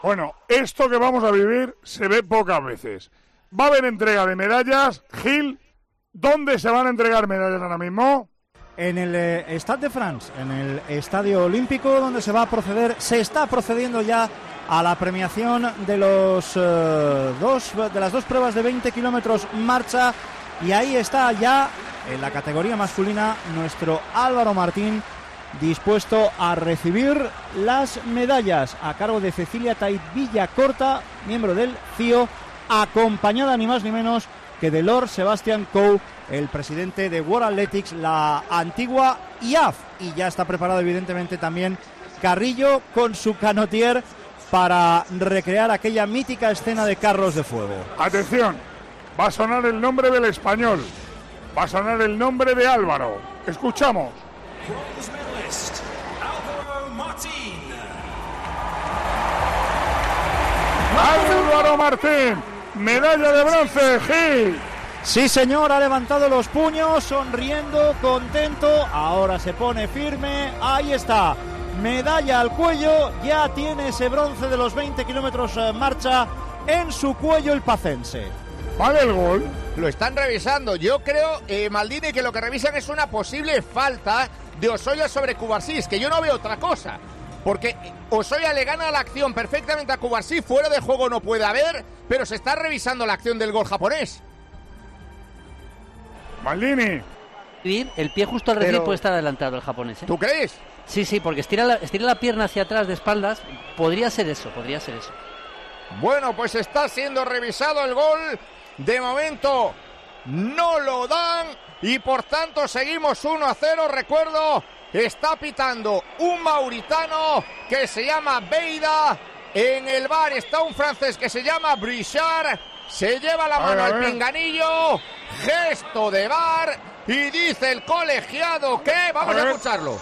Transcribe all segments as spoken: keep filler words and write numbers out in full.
Bueno, esto que vamos a vivir se ve pocas veces. Va a haber entrega de medallas. Gil, ¿dónde se van a entregar medallas ahora mismo? En el eh, Stade de France, en el Estadio Olímpico, donde se va a proceder, se está procediendo ya a la premiación de los eh, dos de las dos pruebas de veinte kilómetros marcha, y ahí está ya en la categoría masculina nuestro Álvaro Martín, dispuesto a recibir las medallas a cargo de Cecilia Tait Villacorta, miembro del C I O, acompañada ni más ni menos que de Lord Sebastian Coe, el presidente de World Athletics, la antigua I A F, y ya está preparado evidentemente también Carrillo con su canotier para recrear aquella mítica escena de carros de fuego. Atención, va a sonar el nombre del español, va a sonar el nombre de Álvaro. Escuchamos. Álvaro Martín, medalla de bronce, Gil. Sí, señor, ha levantado los puños, sonriendo, contento, ahora se pone firme, ahí está, medalla al cuello, ya tiene ese bronce de los veinte kilómetros marcha en su cuello el pacense. ¿Vale el gol? Lo están revisando, yo creo, eh, Maldini, que lo que revisan es una posible falta de Osoya sobre Cubarsí, que yo no veo otra cosa. Porque Osoya le gana la acción perfectamente a Cubarsí, fuera de juego no puede haber, pero se está revisando la acción del gol japonés. Maldini. El pie justo al recibir pero... puede estar adelantado el japonés, ¿eh? ¿Tú crees? Sí, sí, porque estira la, estira la pierna hacia atrás de espaldas, podría ser eso, podría ser eso. Bueno, pues está siendo revisado el gol, de momento no lo dan y por tanto seguimos uno a cero, recuerdo... Está pitando un mauritano que se llama Beida. En el bar está un francés que se llama Brichard. Se lleva la mano al pinganillo. Gesto de bar. Y dice el colegiado que... Vamos a, a escucharlo.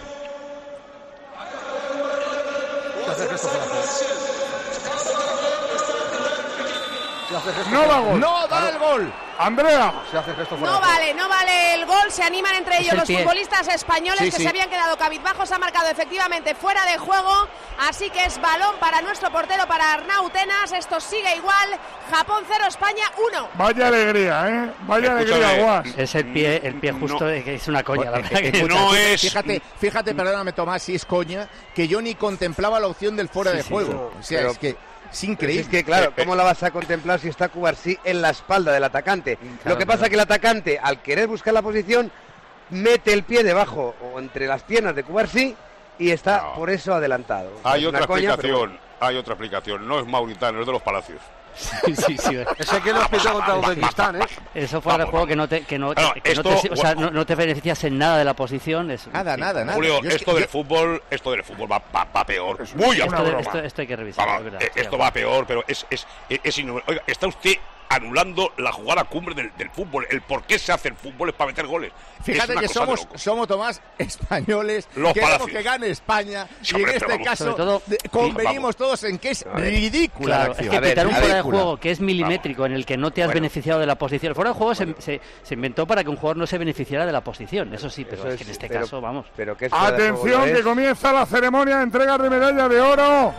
No da gol. No da el gol. Andrea. No vale, no vale el gol. Se animan entre ellos los pie. futbolistas españoles sí, que sí. se habían quedado cabizbajos. Ha marcado efectivamente fuera de juego. Así que es balón para nuestro portero, para Arnau Tenas. Esto sigue igual. Japón cero, España uno. Vaya alegría, ¿eh? Vaya alegría, Guas. Es el pie, el pie justo, no. que es una coña. La verdad que no es. Fíjate, fíjate, perdóname, Tomás, si es coña, que yo ni contemplaba la opción del fuera sí, de sí, juego. Sí, o sea, pero... es que. Es increíble. Es que, claro, ¿cómo la vas a contemplar si está Cubarsí en la espalda del atacante? Claro, Lo que pasa es claro. que el atacante, al querer buscar la posición, mete el pie debajo o entre las piernas de Cubarsí y está no. por eso adelantado. Hay es otra coña, explicación, pero... hay otra explicación. No es mauritano, es de los Palacios. Sí, sí, sí. Ese que lo pitó contra Uzbekistán, ¿eh? Eso fue el juego que no te, que no, no, que esto, no, te, o sea, no, no te beneficias en nada de la posición. Es, nada, sí. nada, nada. Julio, yo esto que, del yo... fútbol, esto del fútbol va, va, va peor. Es muy esto, de, esto, esto hay que revisar. Va, verdad, esto va peor, pero es, es, es, es inútil. Oiga, está usted anulando la jugada cumbre del, del fútbol. El por qué se hace el fútbol es para meter goles. Fíjate que somos, somos, Tomás, españoles. Los queremos Palacios. que gane España. Sí, y en hombre, este vamos, caso todo, de, convenimos todos en que es ridícula. Claro, la acción. es que a ver, pitar un fuera de ridícula. juego que es milimétrico, vamos. en el que no te has bueno. beneficiado de la posición. El fuera de juego bueno. se, se, se inventó para que un jugador no se beneficiara de la posición. Eso sí, pero eso es que en este pero, caso, vamos. Pero ¿qué Atención, que comienza la ceremonia de entrega de medalla de oro.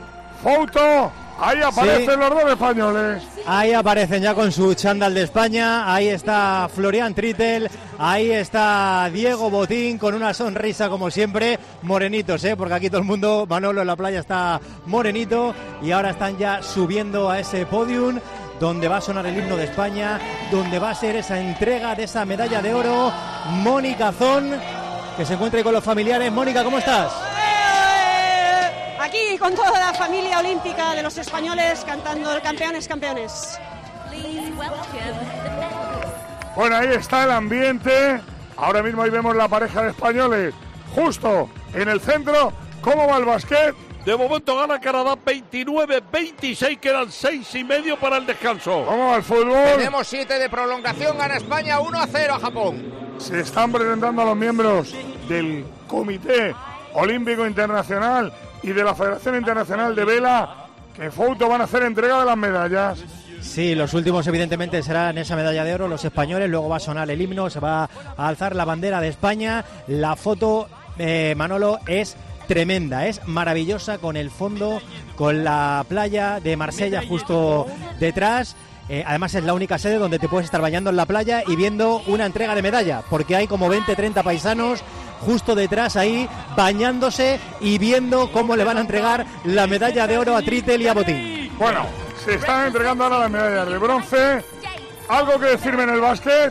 Foto. Ahí aparecen sí. los dos españoles. Ahí aparecen ya con su chándal de España. Ahí está Florian Trittel. Ahí está Diego Botín con una sonrisa como siempre. Morenitos, ¿eh? Porque aquí todo el mundo, Manolo en la playa está morenito. Y ahora están ya subiendo a ese podium donde va a sonar el himno de España, donde va a ser esa entrega de esa medalla de oro. Mónica Zon, que se encuentra ahí con los familiares. Mónica, ¿cómo estás? Aquí con toda la familia olímpica de los españoles cantando el campeones, campeones. Bueno, ahí está el ambiente. Ahora mismo ahí vemos la pareja de españoles justo en el centro. ¿Cómo va el básquet? De momento gana Canadá veintinueve veintiséis, quedan seis y medio para el descanso. ¿Cómo va el fútbol? Tenemos siete de prolongación, gana España uno a cero a Japón. Se están presentando a los miembros del Comité Olímpico Internacional y de la Federación Internacional de Vela, que foto van a hacer entrega de las medallas. Sí, los últimos evidentemente serán esa medalla de oro, los españoles. Luego va a sonar el himno, se va a alzar la bandera de España. La foto, eh, Manolo, es tremenda, es maravillosa, con el fondo, con la playa de Marsella justo detrás. Eh, además es la única sede donde te puedes estar bañando en la playa y viendo una entrega de medalla, porque hay como veinte, treinta paisanos justo detrás ahí bañándose y viendo cómo le van a entregar la medalla de oro a Trittel y a Botín. Bueno, se están entregando ahora las medallas de bronce. ¿Algo que decirme en el básquet?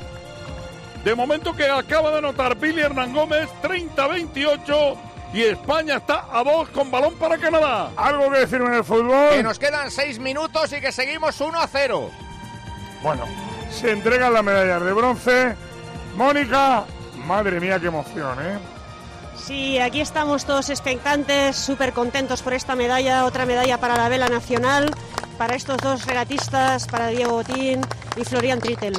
De momento que acaba de anotar Billy Hernán Gómez, treinta veintiocho, y España está a dos con balón para Canadá. ¿Algo que decirme en el fútbol? Que nos quedan seis minutos y que seguimos uno a cero. Bueno, se entregan las medallas de bronce. Mónica, madre mía, qué emoción, ¿eh? Sí, aquí estamos todos expectantes, súper contentos por esta medalla, otra medalla para la vela nacional, para estos dos regatistas, para Diego Botín y Florian Trittel.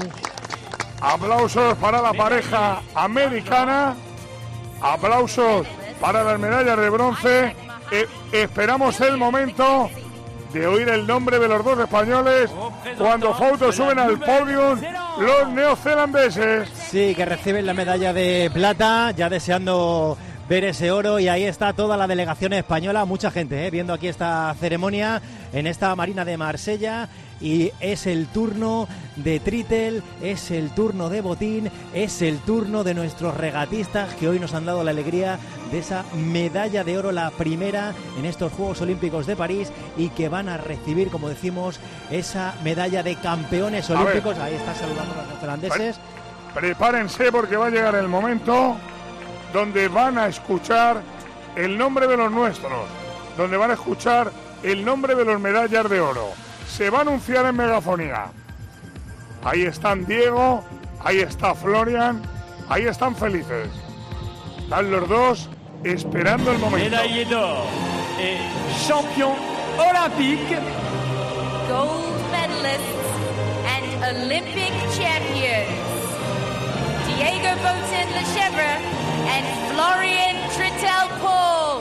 Aplausos para la pareja americana, aplausos para las medallas de bronce. Eh, esperamos el momento de oír el nombre de los dos españoles cuando fotos suben al podium los neozelandeses. Sí, que reciben la medalla de plata, ya deseando ver ese oro, y ahí está toda la delegación española, mucha gente, ¿eh? viendo aquí esta ceremonia en esta marina de Marsella. Y es el turno de Trittel, es el turno de Botín, es el turno de nuestros regatistas que hoy nos han dado la alegría de esa medalla de oro, la primera en estos Juegos Olímpicos de París, y que van a recibir, como decimos, esa medalla de campeones olímpicos. Ahí está saludando a los neozelandeses. Prepárense, porque va a llegar el momento donde van a escuchar el nombre de los nuestros, donde van a escuchar el nombre de los medallas de oro. Se va a anunciar en megafonía. Ahí están Diego, ahí está Florian, ahí están felices. Están los dos esperando el momento. Médaillé d'or et champion olympique. Gold medalists and Olympic champions. Diego Botín Lechevre and Florian Trittel-Paul.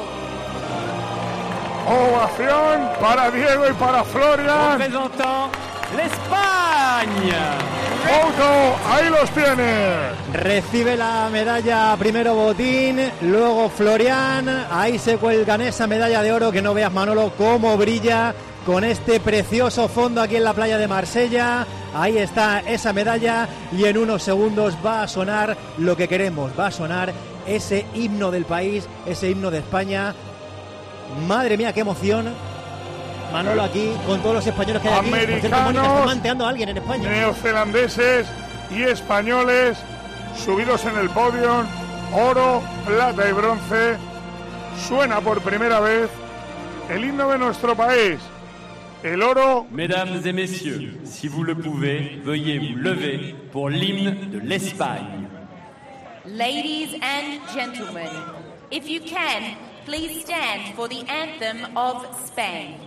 Ovación para Diego y para Florian. Representant l'Espagne. Foto, ahí los tiene. Recibe la medalla primero Botín, luego Florian. Ahí se cuelgan esa medalla de oro, que no veas, Manolo, cómo brilla con este precioso fondo aquí en la playa de Marsella. Ahí está esa medalla, y en unos segundos va a sonar lo que queremos. Va a sonar ese himno del país, ese himno de España. Madre mía, qué emoción. Manolo, aquí con todos los españoles que hay aquí. Americanos, por cierto, Mónica, está manteando a alguien en España. Neozelandeses y españoles subidos en el podio. Oro, plata y bronce. Suena por primera vez el himno de nuestro país. El oro. Mesdames et messieurs, si vous le pouvez, veuillez vous lever pour l'hymne de l'Espagne. Ladies and gentlemen, if you can, please stand for the anthem of Spain.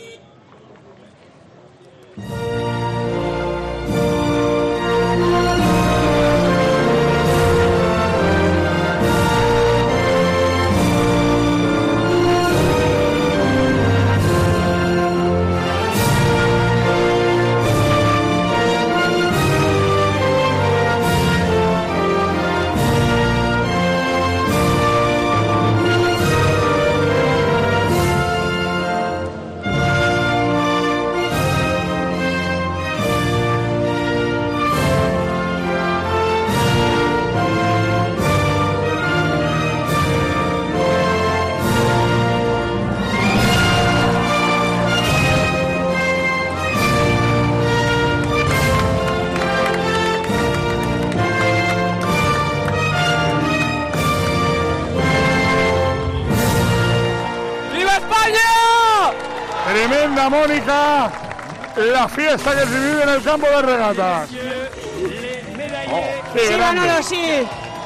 Tremenda, Mónica, la fiesta que se vive en el campo de regatas. Oh, sí, Manolo, sí.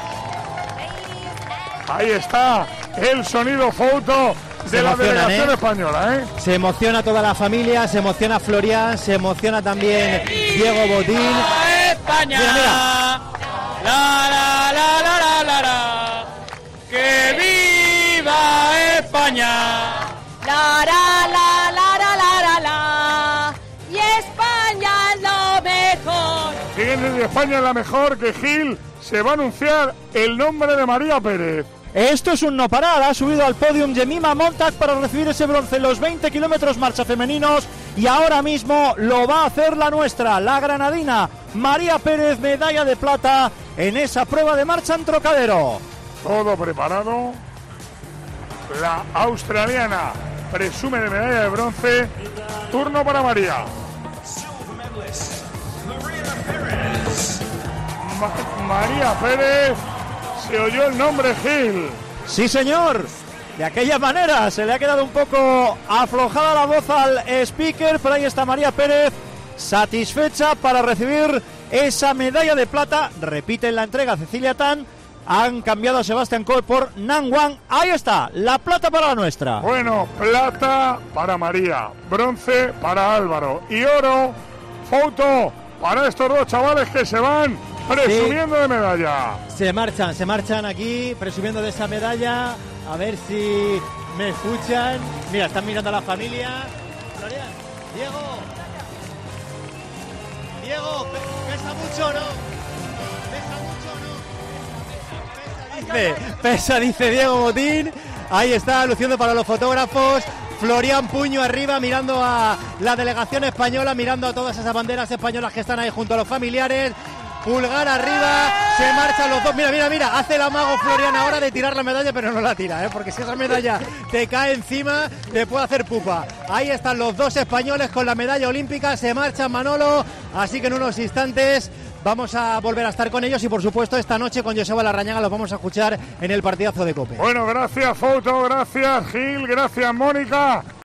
Ahí está el sonido foto de la delegación ¿eh? española, ¿eh? Se emociona toda la familia, se emociona Florian, se emociona también Diego Botín. España. Mira, mira. La, la, la, la, la, la, la. ¡Que viva España! La, la, la, la, la, la, la, la. Y España es lo mejor. Fíjense, España es la mejor, que Gil se va a anunciar el nombre de María Pérez. Esto es un no parar. Ha subido al podium Jemima Montag para recibir ese bronce en los veinte kilómetros marcha femeninos. Y ahora mismo lo va a hacer la nuestra, la granadina María Pérez, medalla de plata en esa prueba de marcha en Trocadero. Todo preparado. La australiana presume de medalla de bronce. Turno para María. Ma- María Pérez. Se oyó el nombre Gil. Sí, señor. De aquella manera se le ha quedado un poco aflojada la voz al speaker, pero ahí está María Pérez, satisfecha para recibir esa medalla de plata. Repite en la entrega Cecilia Tan. Han cambiado a Sebastián Coe por Nan Wang. Ahí está, la plata para la nuestra. Bueno, plata para María, bronce para Álvaro y oro, foto para estos dos chavales que se van presumiendo sí. de medalla. Se marchan, se marchan aquí presumiendo de esa medalla. A ver si me escuchan. Mira, están mirando a la familia. Florian, Diego. Diego, ¿pesa mucho, no? Dice, pesa, dice Diego Botín. Ahí está, luciendo para los fotógrafos. Florian puño arriba, mirando a la delegación española, mirando a todas esas banderas españolas que están ahí junto a los familiares. Pulgar arriba, se marchan los dos. Mira, mira, mira, hace el amago Florian ahora de tirar la medalla, pero no la tira, ¿eh? Porque si esa medalla te cae encima, te puede hacer pupa. Ahí están los dos españoles con la medalla olímpica, se marchan, Manolo. Así que en unos instantes vamos a volver a estar con ellos y, por supuesto, esta noche con Joseba Larrañaga los vamos a escuchar en el partidazo de COPE. Bueno, gracias, Foto, gracias, Gil, gracias, Mónica.